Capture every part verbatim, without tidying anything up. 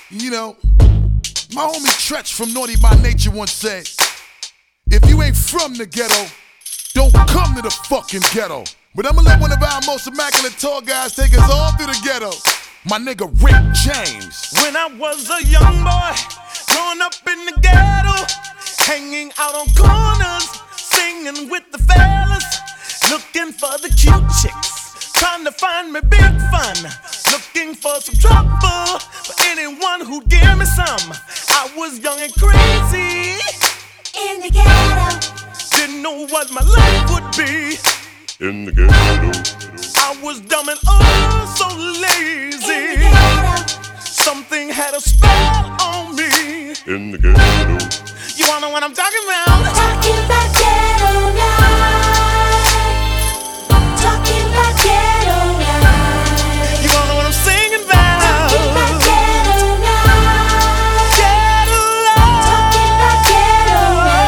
You know, my homie Tretch from Naughty by Nature once said, if you ain't from the ghetto, don't come to the fucking ghetto. But I'ma let one of our most immaculate tall guys take us all through the ghetto. My nigga Rick James. When I was a young boy, growing up in the ghetto, hanging out on corners, singing with the fellas, looking for the cute chicks, trying to find me big fun, looking for some trouble, for anyone who'd give me some. I was young and crazy in the ghetto, didn't know what my life would be. In the ghetto, I was dumb and oh so lazy. in the ghetto, Something had a spell on me. in the ghetto, You wanna know what I'm talking about? talking about ghetto life, talking about ghetto life, You wanna know what I'm singing about? talking about ghetto life, Ghetto talking about ghetto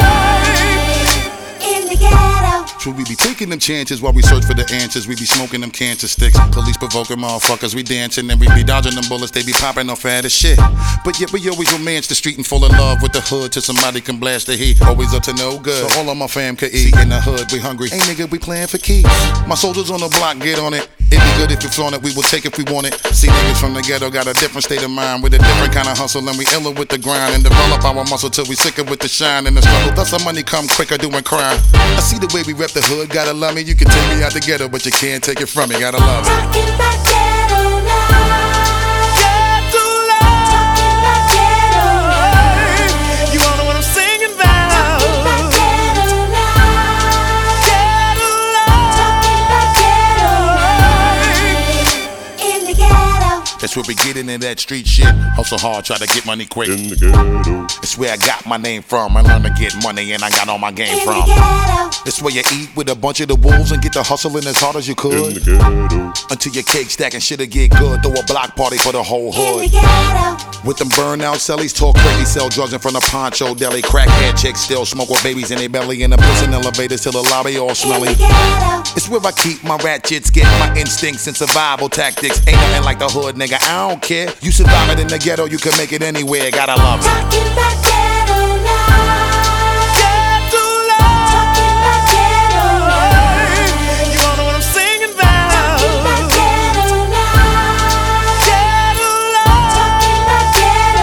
life, in the ghetto. Should we be taking them chances while we search for the answers? We be smoking them cancer sticks. Police provoking motherfuckers, we dancing and we be dodging them bullets. They be popping off at as shit. But yet we always romance the street and fall in love with the hood till somebody can blast the heat. Always up to no good, so all of my fam could eat. In the hood, we hungry. Hey nigga, we playing for keys. My soldiers on the block, get on it. It be good if you flaunt it, we will take if we want it. See niggas from the ghetto got a different state of mind with a different kind of hustle, and we iller with the grind and develop our muscle till we sicker with the shine and the struggle. Thus our money come quicker doing crime. I see the way we rep the hood, gotta love me. You can take me out the ghetto, but you can't take it from me. Gotta love it. Talking about ghetto life, Ghetto talking about ghetto life, You wanna know what I'm singing about? talking about ghetto life, Ghetto talking about ghetto life, in the ghetto. That's where we get into that street shit. Hustle hard, try to get money quick. in the ghetto, It's where I got my name from. I learned to get money and I got all my game In from. the ghetto, It's where you eat with a bunch of the wolves and get the hustling as hard as you in could. the ghetto, Until your cake stacking shit'll get good. Throw a block party for the whole in the hood. ghetto, With them burnout cellies, talk crazy, sell drugs in front of Poncho Deli. Crackhead chicks still smoke with babies in their belly. In the prison elevators till the lobby all in smelly. the ghetto, It's where I keep my ratchets, get my instincts and survival tactics. Ain't nothing like the hood, nigga, I don't care. You survive it in the ghetto, you can make it anywhere. Gotta love it. talking about ghetto life, Ghetto talking about ghetto life, You wanna know what I'm singing about? talking about ghetto life, Ghetto talking about ghetto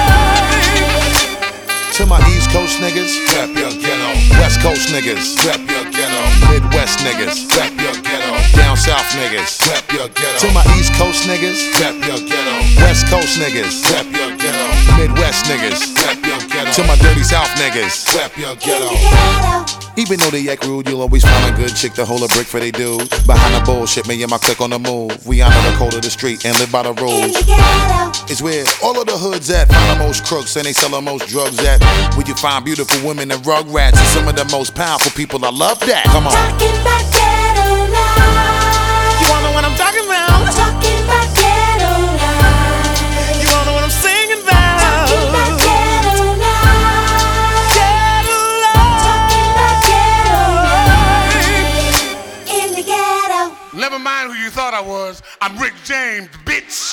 life, To my East Coast niggas, rap your ghetto. West Coast niggas, rap your ghetto. Midwest niggas, rap your ghetto. Down South niggas, rap your ghetto. To my East Coast niggas, rap your ghetto. West Coast niggas, rap your ghetto. Midwest niggas, rap your ghetto. To my dirty South niggas, rap your in ghetto. the ghetto, Even though they act rude, you'll always find a good chick to hold a brick for they dude. Behind the bullshit, me and my clique on the move. We honor the code of the street and live by the in rules. the ghetto, It's where all of the hoods at, find the most crooks and they sell the most drugs at. Where you find beautiful women and rug rats and some of the most powerful people. I love that. Come on. talking about ghetto life, You wanna know what I'm talking about? talking about ghetto life, You wanna know what I'm singing about? talking about ghetto life, Ghetto talking about ghetto life, in the ghetto. Never mind who you thought I was. I'm Rick James, bitch.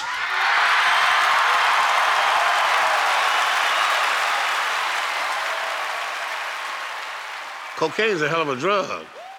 Cocaine's a hell of a drug.